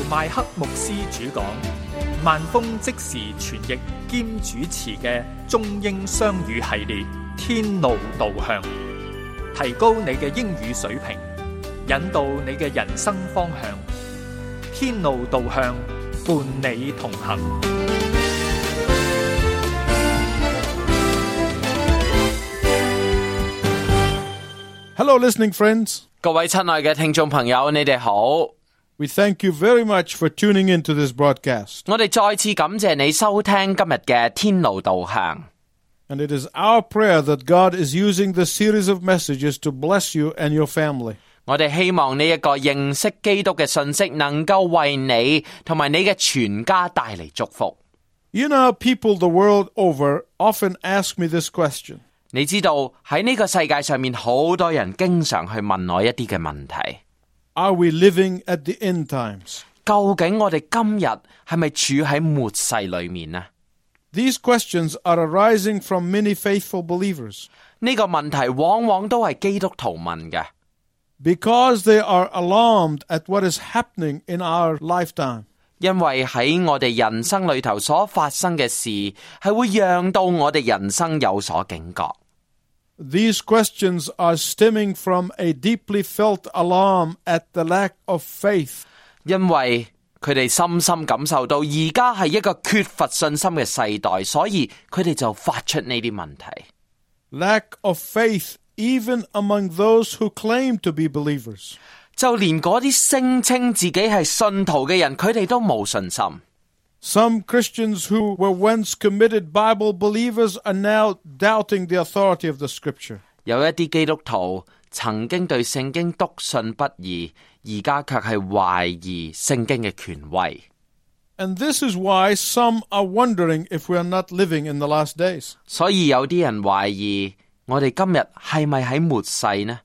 麥克牧師主講，萬峰即時傳譯兼主持嘅中英雙語系列《天路導向》，提高你嘅英語水平，引導你嘅人生方向。天路導向，伴你同行。 Hello, listening friends. 各位親愛嘅聽眾朋友，你哋好。 We thank you very much for tuning into this broadcast. 我哋再次感謝你收聽今日嘅天路導向。 And it is our prayer that God is using this series of messages to bless you and your family. 我哋希望呢一個認識基督嘅信息能夠為你同埋你嘅全家帶嚟祝福。 You know, people the world over often ask me this question. 你知道喺呢個世界上面好多人經常去問我一啲嘅問題。 Are we living at the end times? 究竟我哋今日係咪處喺末世裏面呢？ These questions are arising from many faithful believers. 呢個問題往往都係基督徒問嘅。 Because they are alarmed at what is happening in our lifetime. 因為喺我哋人生裏頭所發生嘅事，係會讓到我哋人生有所警覺。 These questions are stemming from a deeply felt alarm at the lack of faith. 因為佢哋深深感受到而家係一個缺乏信心嘅世代，所以佢哋就發出呢啲問題。 Lack of faith even among those who claim to be believers. 就連嗰啲聲稱自己係信徒嘅人，佢哋都冇信心。 Some Christians who were once committed Bible believers are now doubting the authority of the Scripture. 有一啲基督徒曾經對聖經篤信不疑，而家卻係懷疑聖經嘅權威。 And this is why some are wondering if we are not living in the last days. 所以有啲人懷疑我哋今日係咪喺末世呢？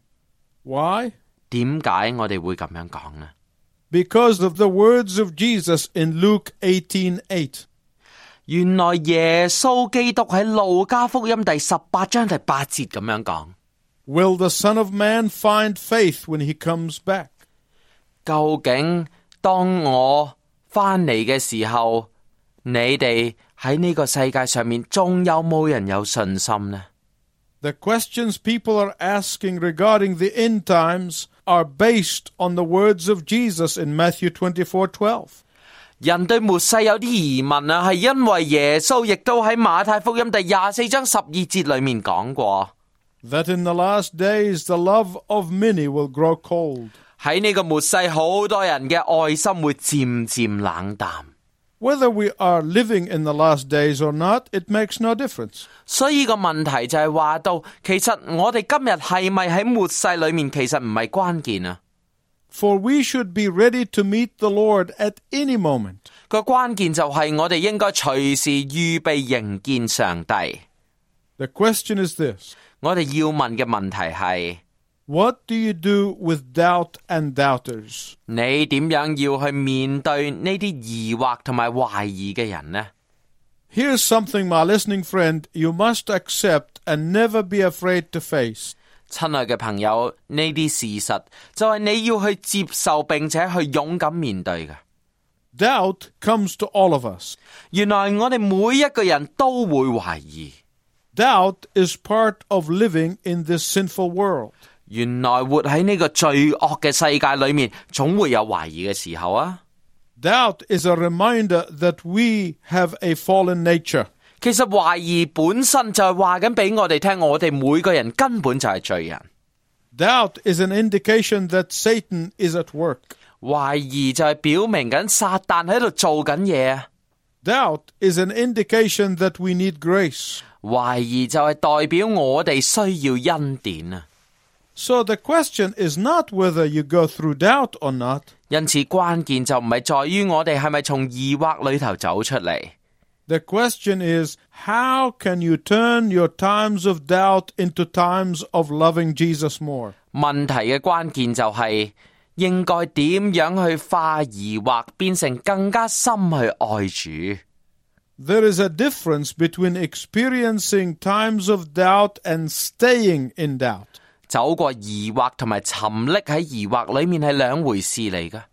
Why? 點解我哋會咁樣講呢？ Because of the words of Jesus in Luke 18:8. 原來耶穌基督喺路加福音第18章第8節咁樣講。 Will the Son of Man find faith when he comes back? 究竟當我返嚟嘅時候，你哋喺呢個世界上面仲有冇人有信心呢？ The questions people are asking regarding the end times are based on the words of Jesus in Matthew 24:12. 人對末世有啲疑問啊，係因為耶穌亦都喺馬太福音第24章12節裏面講過 That in the last days the love of many will grow cold. 喺呢個末世好多人嘅愛心會漸漸冷淡。 Whether we are living in the last days or not, it makes no difference. 所以個問題就係話到，其實我哋今日係咪喺末世裏面，其實唔係關鍵啊。 For we should be ready to meet the Lord at any moment. 個關鍵就係我哋應該隨時預備迎見上帝。 The question is this. 我哋要問嘅問題係 What do you do with doubt and doubters? 你點樣要去面對呢啲疑惑同埋懷疑嘅人呢？ Here's something, my listening friend, you must accept and never be afraid to face. 親愛嘅朋友，呢啲事實就係你要去接受並且去勇敢面對嘅。 Doubt comes to all of us. 原來我哋每一個人都會懷疑。 Doubt is part of living in this sinful world. 原來活喺呢個罪惡嘅世界裏面，總會有懷疑嘅時候啊。 Doubt is a reminder that we have a fallen nature. 其實懷疑本身就係話緊俾我哋聽，我哋每個人根本就係罪人。 Doubt is an indication that Satan is at work. 懷疑就係表明緊撒旦喺度做緊嘢啊。 Doubt is an indication that we need grace. 懷疑就係代表我哋需要恩典啊。 So the question is not whether you go through doubt or not. 因此關鍵就唔係在於我哋係咪從疑惑裏頭走出嚟。 The question is, how can you turn your times of doubt into times of loving Jesus more? 問題嘅關鍵就係應該點樣去化疑惑變成更加深去愛主。 There is a difference between experiencing times of doubt and staying in doubt. 走過疑惑同埋沉溺喺疑惑裏面係兩回事嚟㗎。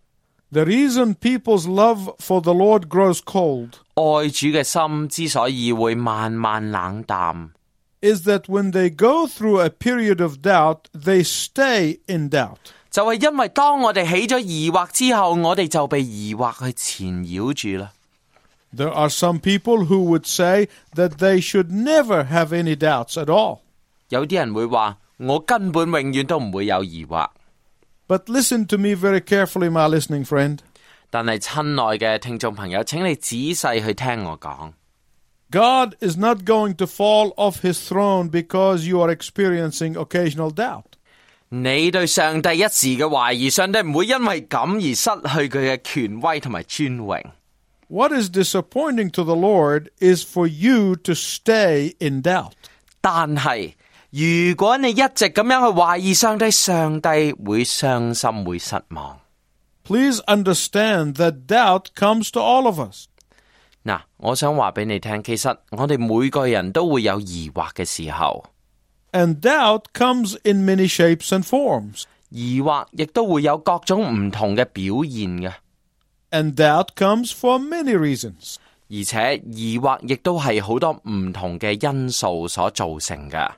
The reason people's love for the Lord grows cold 愛主嘅心之所以會慢慢冷淡， is that when they go through a period of doubt, they stay in doubt. 就係因為當我哋起咗疑惑之後，我哋就被疑惑去纏繞住啦。 There are some people who would say that they should never have any doubts at all. 有啲人會話，我根本永遠都唔會有疑惑。 But listen to me very carefully, my listening friend. 但係親愛嘅聽眾朋友，請你仔細去聽我講。 God is not going to fall off his throne because you are experiencing occasional doubt. 你對上帝一時嘅懷疑，上帝唔會因為咁而失去佢嘅權威同埋尊榮。 What is disappointing to the Lord is for you to stay in doubt. 但係如果你一直咁樣去懷疑上帝，上帝會傷心，會失望。 Please understand that doubt comes to all of us. 嗱，我想話俾你聽，其實我哋每個人都會有疑惑嘅時候， And doubt comes in many shapes and forms. 疑惑亦都會有各種唔同嘅表現嘅， And doubt comes for many reasons. 而且疑惑亦都係好多唔同嘅因素所造成嘅。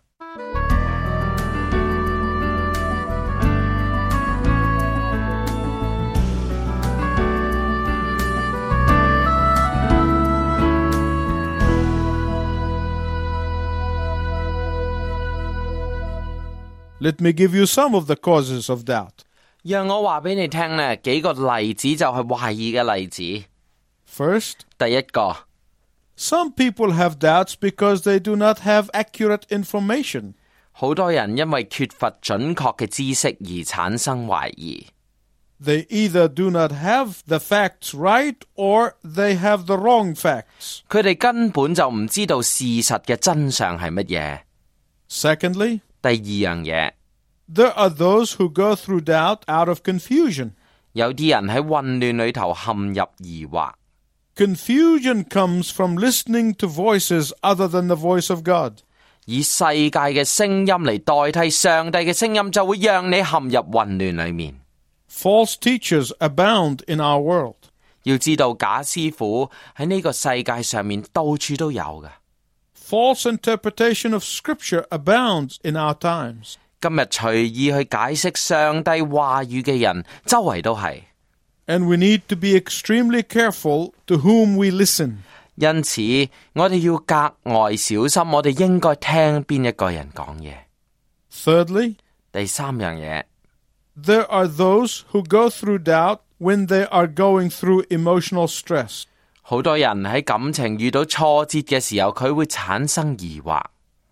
Let me give you some of the causes of doubt. 讓我話俾你聽呢幾個例子就係懷疑嘅例子。 First, 第一個， some people have doubts because they do not have accurate information. 好多人因為缺乏準確嘅知識而產生懷疑。 They either do not have the facts right or they have the wrong facts. 佢哋根本就唔知道事實嘅真相係乜嘢。 Secondly, 第二樣嘢， there are those who go through doubt out of confusion. 有啲人喺混亂裏頭陷入疑惑。 Confusion comes from listening to voices other than the voice of God. 以世界嘅聲音嚟代替上帝嘅聲音，就會讓你陷入混亂裏面。 False teachers abound in our world. 要知道假師傅喺呢個世界上面到處都有嘅。 False interpretation of Scripture abounds in our times. 今日隨意去解釋上帝話語嘅人，周圍都係。 And we need to be extremely careful to whom we listen. 因此，我哋要格外小心，我哋應該聽邊一個人講嘢。 Thirdly, 第三樣嘢， there are those who go through doubt when they are going through emotional stress. 好多人喺感情遇到挫折嘅時候，佢會產生疑惑。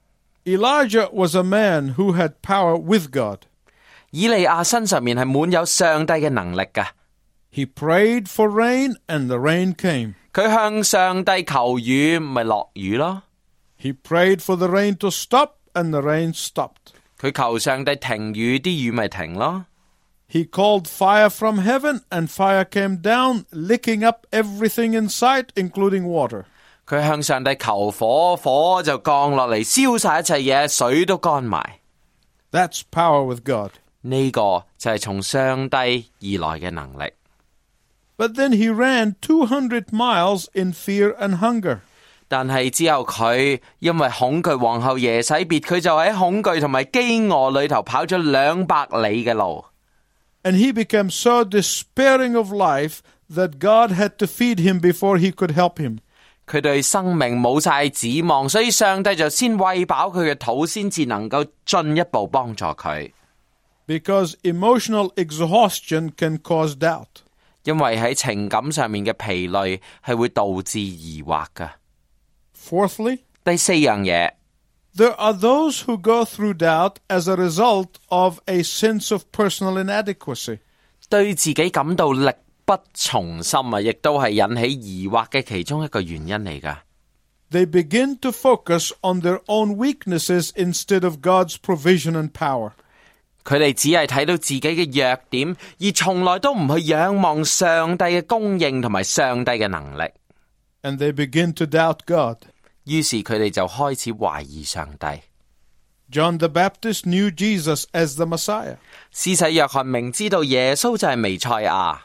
Elijah was a man who had power with God. 以利亞身上面係滿有上帝嘅能力㗎。 He prayed for rain and the rain came. 佢向上帝求雨，咪落雨咯。 He prayed for the rain to stop and the rain stopped. 佢求上帝停雨，啲雨咪停咯。 He called fire from heaven and fire came down, licking up everything in sight, including water. 佢向上帝求火，火就降落嚟，燒晒一切嘢，水都乾埋。 That's power with God. 呢個就係從上帝而來嘅能力。 But then he ran 200 miles in fear and hunger. 但係之後佢因為恐懼皇后耶洗別，佢就喺恐懼同埋飢餓裏頭跑咗200里嘅路。 And he became so despairing of life that God had to feed him before he could help him. 佢對生命冇晒指望，所以上帝就先餵飽佢嘅肚，先至能夠進一步幫助佢。 Because emotional exhaustion can cause doubt. 因為喺情感上面嘅疲累係會導致疑惑㗎。 Fourthly, 第四樣嘢， there are those who go through doubt as a result of a sense of personal inadequacy. 對自己感到力不從心啊，亦都係引起疑惑嘅其中一個原因嚟㗎。 They begin to focus on their own weaknesses instead of God's provision and power. 佢哋只係睇到自己嘅弱點，而從來都唔去仰望上帝嘅供應同埋上帝嘅能力。 And they begin to doubt God. 於是佢哋就開始懷疑上帝。 John the Baptist knew Jesus as the Messiah. 施洗約翰明知道耶穌就係彌賽亞。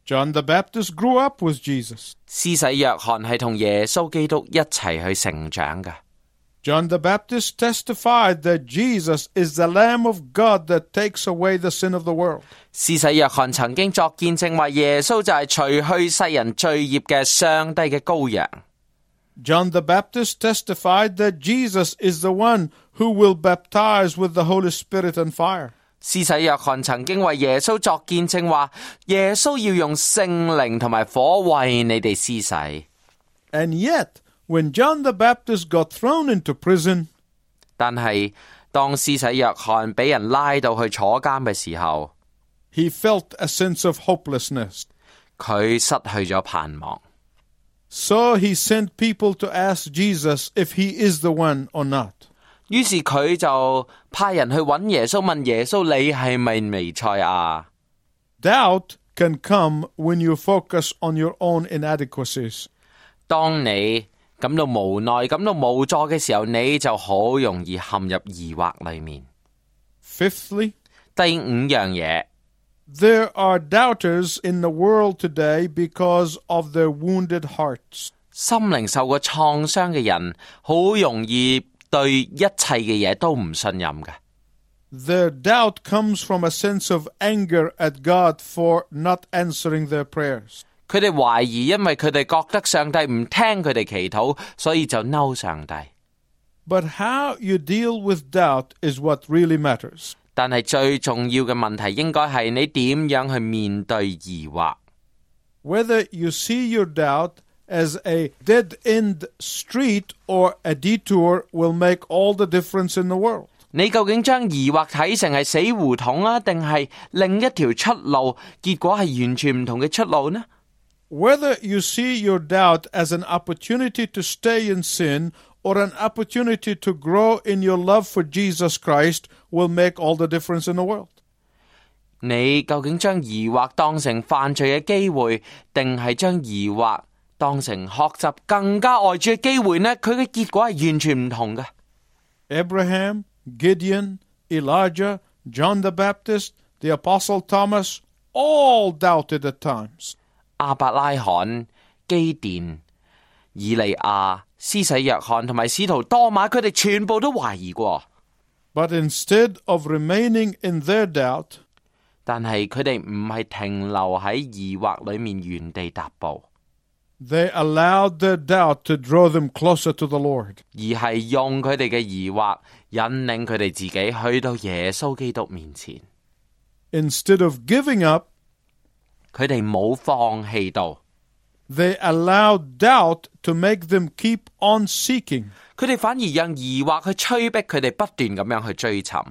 John the Baptist grew up with Jesus. 施洗約翰係同耶穌基督一齊去成長嘅。 John the Baptist testified that Jesus is the Lamb of God that takes away the sin of the world. 施洗約翰曾經作見證話耶穌就係除去世人罪孽嘅上帝嘅羔羊。 John the Baptist testified that Jesus is the one who will baptize with the Holy Spirit and fire. 施洗約翰曾經為耶穌作見證話耶穌要用聖靈同埋火為你哋施洗。 And yet, when John the Baptist got thrown into prison, 但係當施洗約翰俾人拉到去坐監嘅時候， he felt a sense of hopelessness. 佢失去咗盼望。 So he sent people to ask Jesus if he is the one or not. 於是佢就派人去揾耶穌，問耶穌你係咪彌賽亞？ Doubt can come when you focus on your own inadequacies. 當你感到無奈、感到無助嘅時候，你就好容易陷入疑惑裏面。 Fifthly, 第五樣嘢， there are doubters in the world today because of their wounded hearts. 心靈受過創傷嘅人，好容易對一切嘅嘢都唔信任嘅。 Their doubt comes from a sense of anger at God for not answering their prayers. 佢哋懷疑，因為佢哋覺得上帝唔聽佢哋祈禱，所以就嬲上帝。 But how you deal with doubt is what really matters. 但係最重要嘅問題應該係你點樣去面對疑惑。 Whether you see your doubt as a dead-end street or a detour will make all the difference in the world. 你究竟將疑惑睇成係死胡同啊，定係另一條出路？結果係完全唔同嘅出路呢？ Whether you see your doubt as an opportunity to stay in sin or an opportunity to grow in your love for Jesus Christ will make all the difference in the world. 你究竟將疑惑當成犯罪嘅機會，定係將疑惑當成學習更加愛主嘅機會呢？佢嘅結果係完全唔同嘅。 Abraham, Gideon, Elijah, John the Baptist, the Apostle Thomas, all doubted at times. 亞伯拉罕、基甸、以利亞、施洗約翰同埋使徒多馬，佢哋全部都懷疑過。 But instead of remaining in their doubt, 但係佢哋唔係停留喺疑惑裏面原地踏步， they allowed their doubt to draw them closer to the Lord. 而係用佢哋嘅疑惑引領佢哋自己去到耶穌基督面前。 Instead of giving up, 佢哋冇放棄到， they allowed doubt to make them keep on seeking. 佢哋反而讓疑惑去催逼佢哋不斷咁樣去追尋。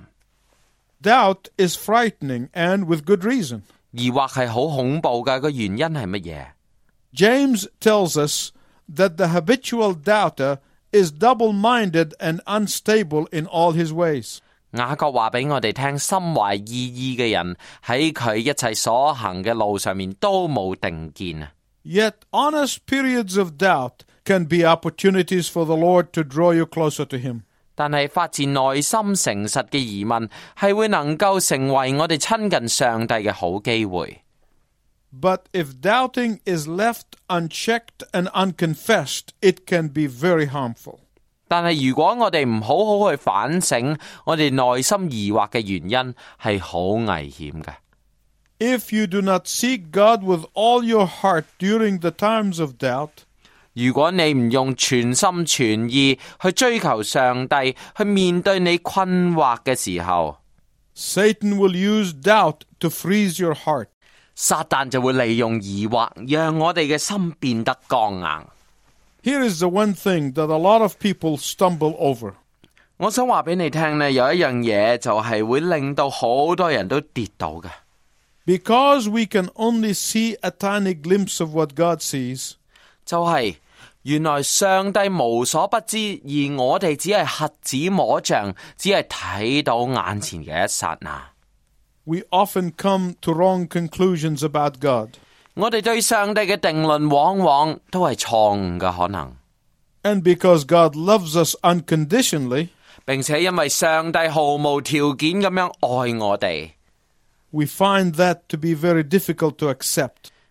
Doubt is frightening and with good reason. 疑惑係好恐怖嘅，個原因係乜嘢？ James tells us that the habitual doubter is double-minded and unstable in all his ways. 雅各話俾我哋聽，心懷二意嘅人喺佢一切所行嘅路上面都冇定見啊！ Yet honest periods of doubt can be opportunities for the Lord to draw you closer to Him. 但係發自內心誠實嘅疑問，係會能夠成為我哋親近上帝嘅好機會。 But if doubting is left unchecked and unconfessed, it can be very harmful. 但係如果我哋唔好好去反省我哋內心疑惑嘅原因，係好危險嘅。 If you do not seek God with all your heart during the times of doubt, 如果你唔用全心全意去追求上帝，去面對你困惑嘅時候， Satan will use doubt to freeze your heart. 撒旦就會利用疑惑，讓我哋嘅心變得剛硬。 Here is the one thing that a lot of people stumble over. 我想話俾你聽呢，有一樣嘢就係會令到好多人都跌倒嘅。 Because we can only see a tiny glimpse of what God sees, 就係原來上帝無所不知，而我哋只係瞎子摸象，只係睇到眼前嘅一剎那。 we often come to wrong conclusions about God. 我哋對上帝嘅定論往往都係錯誤嘅可能。 And because God loves us unconditionally, 並且因為上帝毫無條件咁樣愛我哋， we find that to be very difficult to accept.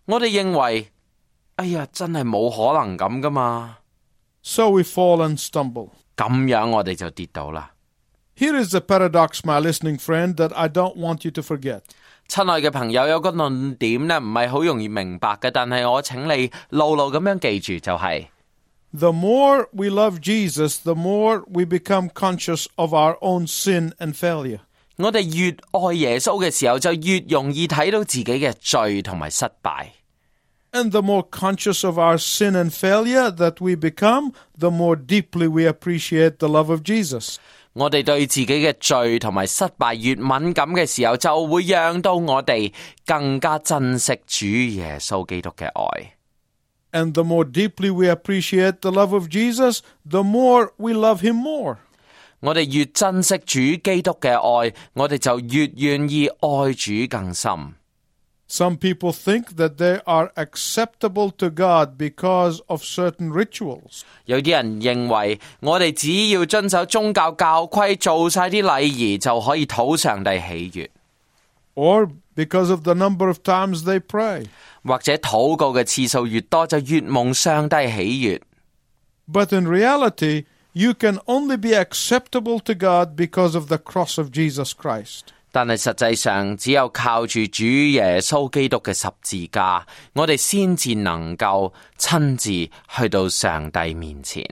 我哋認為，哎呀，真係冇可能咁噶嘛。 So we fall and stumble. 咁樣我哋就跌倒啦。 Here is the paradox, my listening friend, that I don't want you to forget. 親愛嘅朋友，有個論點呢，唔係好容易明白嘅，但係我請你牢牢咁樣記住，就係 The more we love Jesus, the more we become conscious of our own sin and failure. 我哋越愛耶穌嘅時候，就越容易睇到自己嘅罪同埋失敗。 And the more conscious of our sin and failure that we become, the more deeply we appreciate the love of Jesus. 我哋對自己嘅罪同埋失敗越敏感嘅時候，就會讓到我哋更加珍惜主耶穌基督嘅愛。 And the more deeply we appreciate the love of Jesus, the more we love Him more. 我哋越珍惜主基督嘅愛，我哋就越願意愛主更深。 Some people think that they are acceptable to God because of certain rituals. 有啲人認為，我哋只要遵守宗教教規，做晒啲禮儀，就可以討上帝喜悅。 Or because of the number of times they pray. 或者禱告嘅次數越多，就越蒙上帝喜悅。 But in reality, you can only be acceptable to God because of the cross of Jesus Christ. 但係實際上，只有靠住主耶穌基督嘅十字架，我哋先至能夠親自去到上帝面前。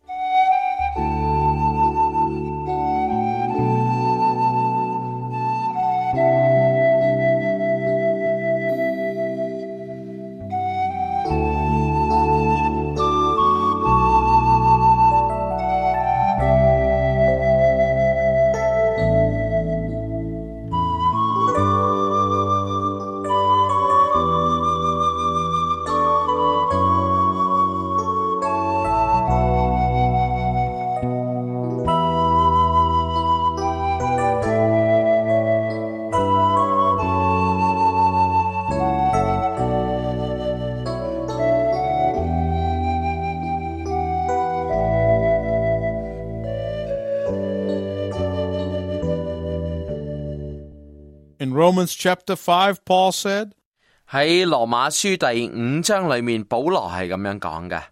In Romans chapter 5, Paul said, 喺羅馬書第5章裏面，保羅係咁樣講嘅。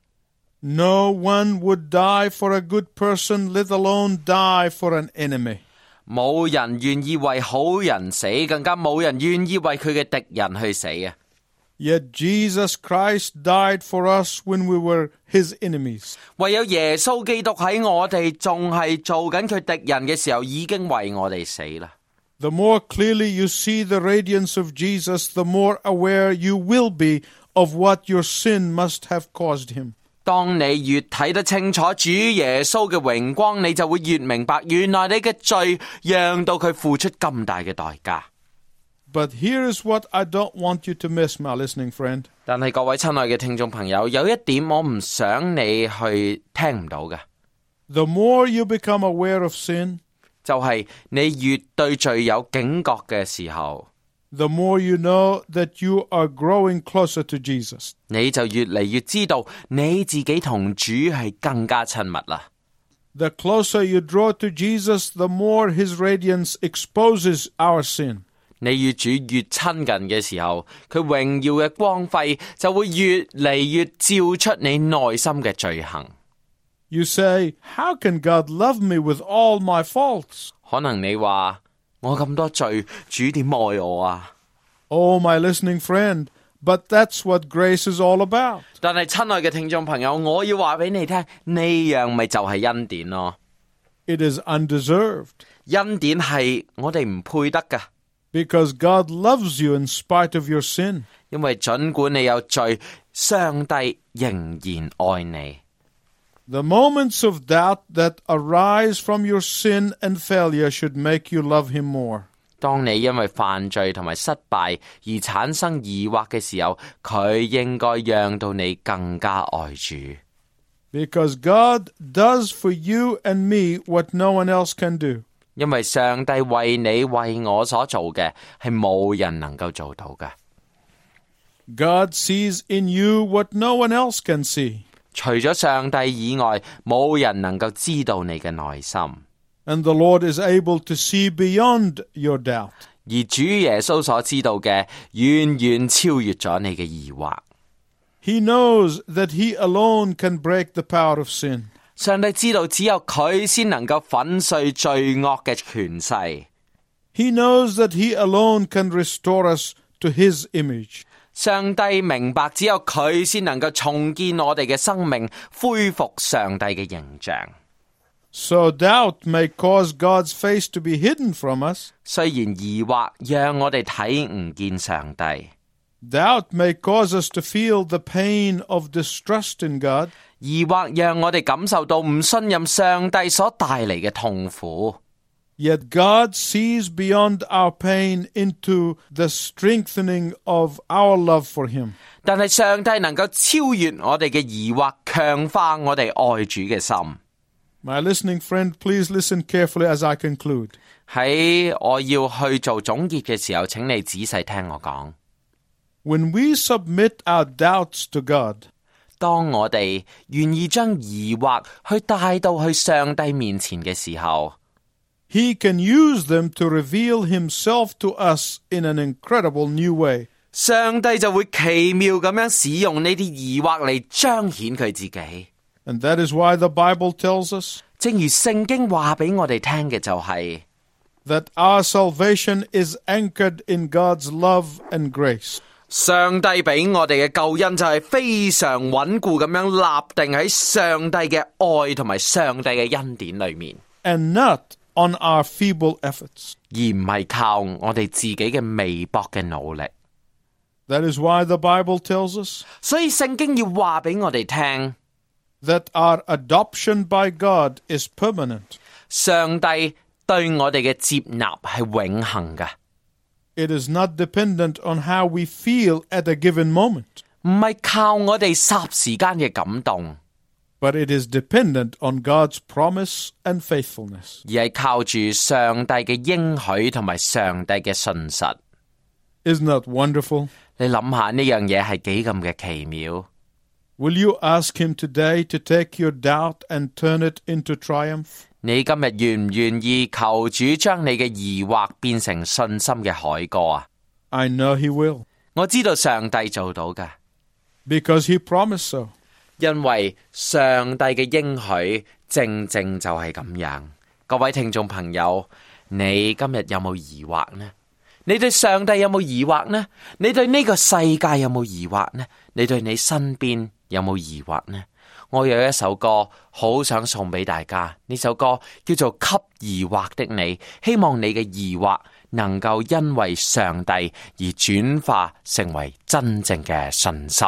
No one would die for a good person, let alone die for an enemy. 冇人願意為好人死，更加冇人願意為佢嘅敵人去死啊！ Yet Jesus Christ died for us when we were His enemies. 唯有耶穌基督喺我哋仲係做緊佢敵人嘅時候，已經為我哋死啦。 The more clearly you see the radiance of Jesus, the more aware you will be of what your sin must have caused Him. 當你越睇得清楚主耶穌嘅榮光，你就會越明白，原來你嘅罪讓到佢付出咁大嘅代價。 But here is what I don't want you to miss, my listening friend. 但係各位親愛嘅聽眾朋友，有一點我唔想你去聽唔到嘅， The more you become aware of sin, 就係你越對罪有警覺嘅時候， the more you know that you are growing closer to Jesus. 你就越嚟越知道你自己同主係更加親密啦。 The closer you draw to Jesus, the more His radiance exposes our sin. 你與主越親近嘅時候，佢榮耀嘅光輝就會越嚟越照出你內心嘅罪行。 You say, how can God love me with all my faults? 可能你話，我咁多罪，主點愛我啊？ Oh, my listening friend, but that's what grace is all about. 但係親愛嘅聽眾朋友，我要話俾你聽，呢樣咪就係恩典咯。 It is undeserved. 恩典係我哋唔配得噶。 Because God loves you in spite of your sin. 因為盡管你有罪，上帝仍然愛你。 The moments of doubt that arise from your sin and failure should make you love Him more. 當你因為犯罪同埋失敗而產生疑惑嘅時候，佢應該讓到你更加愛主。 Because God does for you and me what no one else can do. 因為上帝為你為我所做嘅係冇人能夠做到嘅。 God sees in you what no one else can see. 除咗上帝以外，冇人能夠知道你嘅內心。 And the Lord is able to see beyond your doubt. 而主耶穌所知道嘅遠遠超越咗你嘅疑惑。 He knows that He alone can break the power of sin. 上帝知道只有佢先能夠粉碎罪惡嘅權勢。 He knows that He alone can restore us to His image. 上帝明白只有佢先能夠重建我哋嘅生命，恢復上帝嘅形象。 So doubt may cause God's face to be hidden from us. 雖然疑惑讓我哋睇唔見上帝， Doubt may cause us to feel the pain of distrust in God. 疑惑讓我哋感受到唔信任上帝所帶嚟嘅痛苦。 Yet God sees beyond our pain into the strengthening of our love for Him. 但係上帝能夠超越我哋嘅疑惑，強化我哋愛主嘅心。 My listening friend, please listen carefully as I conclude. 喺我要去做總結嘅時候，請你仔細聽我講。 When we submit our doubts to God, 當我哋願意將疑惑去帶到去上帝面前嘅時候， He can use them to reveal Himself to us in an incredible new way. 上帝就會奇妙咁樣使用呢啲疑惑嚟彰顯佢自己。 And that is why the Bible tells us 正如聖經話俾我哋聽嘅就係、 that our salvation is anchored in God's love and grace. 上帝俾我哋嘅救恩就係非常穩固咁樣立定喺上帝嘅愛同埋上帝嘅恩典裏面， And not on our feeble efforts. 而唔係靠我哋自己嘅微薄嘅努力。 That is why the Bible tells us 所以聖經要話俾我哋聽， that our adoption by God is permanent. 上帝對我哋嘅接納係永恆嘅， It is not dependent on how we feel at a given moment, 唔係靠我哋霎時間嘅感動， but it is dependent on God's promise and faithfulness. 而係靠住上帝嘅應許同埋上帝嘅信實。 Isn't that wonderful? 你諗下呢樣嘢係幾咁嘅奇妙？ Will you ask Him today to take your doubt and turn it into triumph? 你今日願唔願意求主將你嘅疑惑變成信心嘅凱歌啊？ I know He will, 我知道上帝做到㗎， because He promised so. 因為上帝嘅應許正正就係咁樣。各位聽眾朋友，你今日有冇疑惑呢？你對上帝有冇疑惑呢？你對呢個世界有冇疑惑呢？你對你身邊有冇疑惑呢？我有一首歌好想送俾大家，呢首歌叫做《給疑惑的你》，希望你嘅疑惑能夠因為上帝而轉化成為真正嘅信心。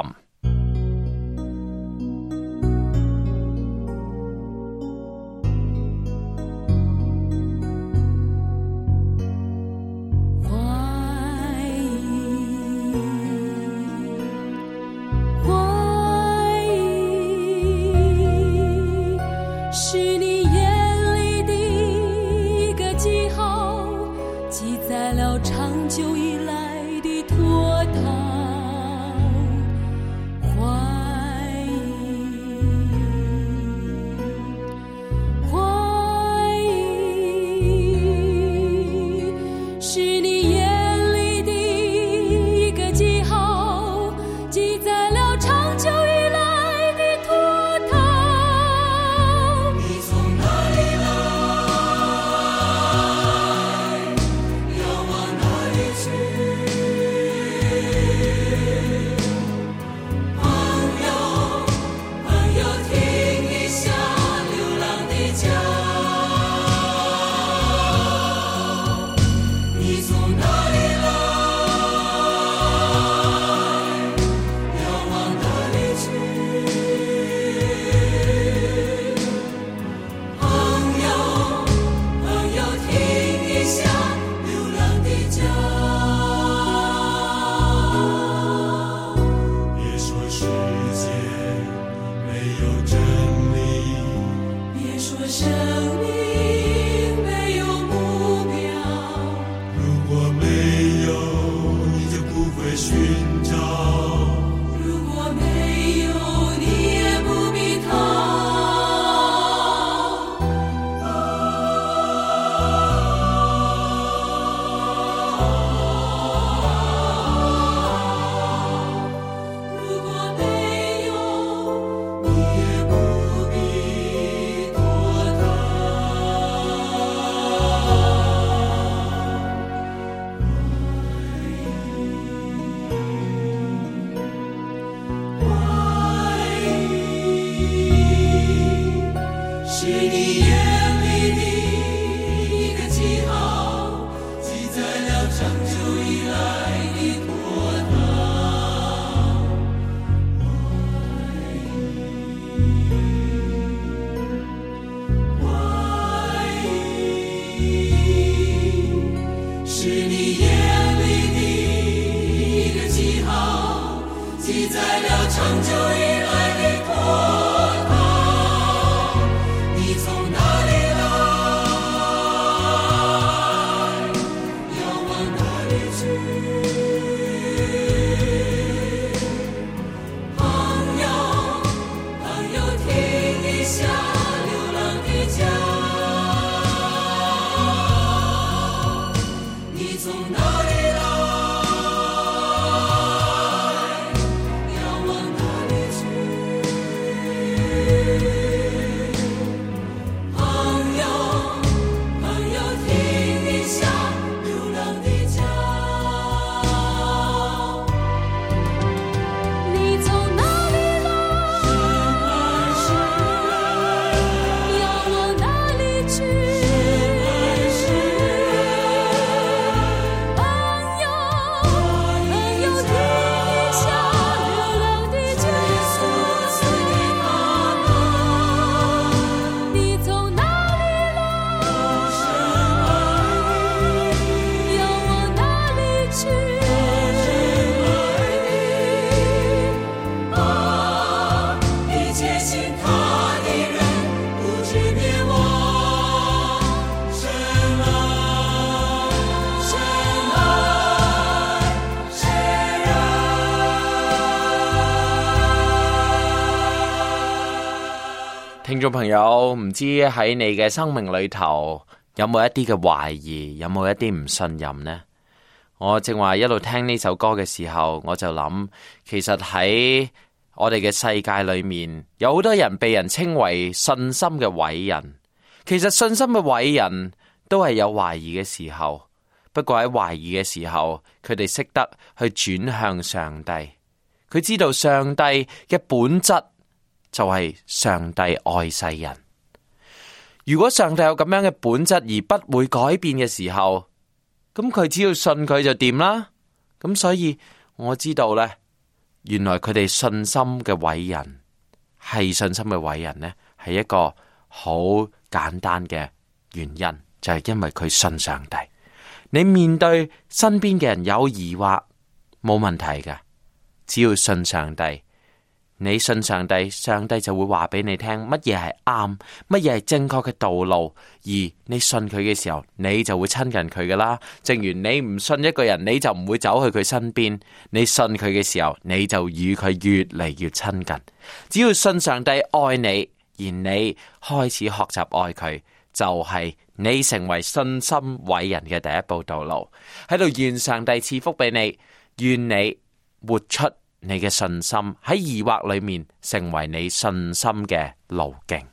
生命没有目标，如果没是你眼里的一个记号，记载了长久以来的托靠。你从哪里来，要往哪里去？朋友，听一下流浪的家。你从哪里来，要往哪里去？朋友，听一下流浪的家。你从哪里来，要往哪里去？朋友，听一下流浪的家。你从哪里来，要往哪里去？一切信他的人不知灭亡。神爱，神爱，神愛。 聽眾朋友，唔知喺你嘅生命裏頭有冇一啲嘅懷疑，有冇一啲唔信任呢？我正話一路聽呢首歌嘅時候，我就諗，其實喺我哋嘅世界裏面，有好多人被人稱為信心嘅偉人。其實信心嘅偉人都係有懷疑嘅時候，不過喺懷疑嘅時候，佢哋識得去轉向上帝。佢知道上帝嘅本質就係上帝愛世人。如果上帝有咁樣嘅本質而不會改變嘅時候，咁佢只要信佢就掂啦。咁所以我知道呢，原來佢哋信心嘅偉人係信心嘅偉人呢，係一個好簡單嘅原因，就係因為佢信上帝。你面對身邊嘅人有疑惑，冇問題嘅，只要信上帝。你信上帝，上帝就會話俾你聽乜嘢係啱，乜嘢係正確嘅道路，而你信佢嘅時候，你就會親近佢噶啦。正如你唔信一個人，你就唔會走去佢身邊；你信佢嘅時候，你就與佢越嚟越親近。只要信上帝愛你，而你開始學習愛佢，就係你成為信心偉人嘅第一步道路。喺度願上帝賜福俾你，願你活出你嘅信心，喺疑惑裏面成為你信心嘅路徑。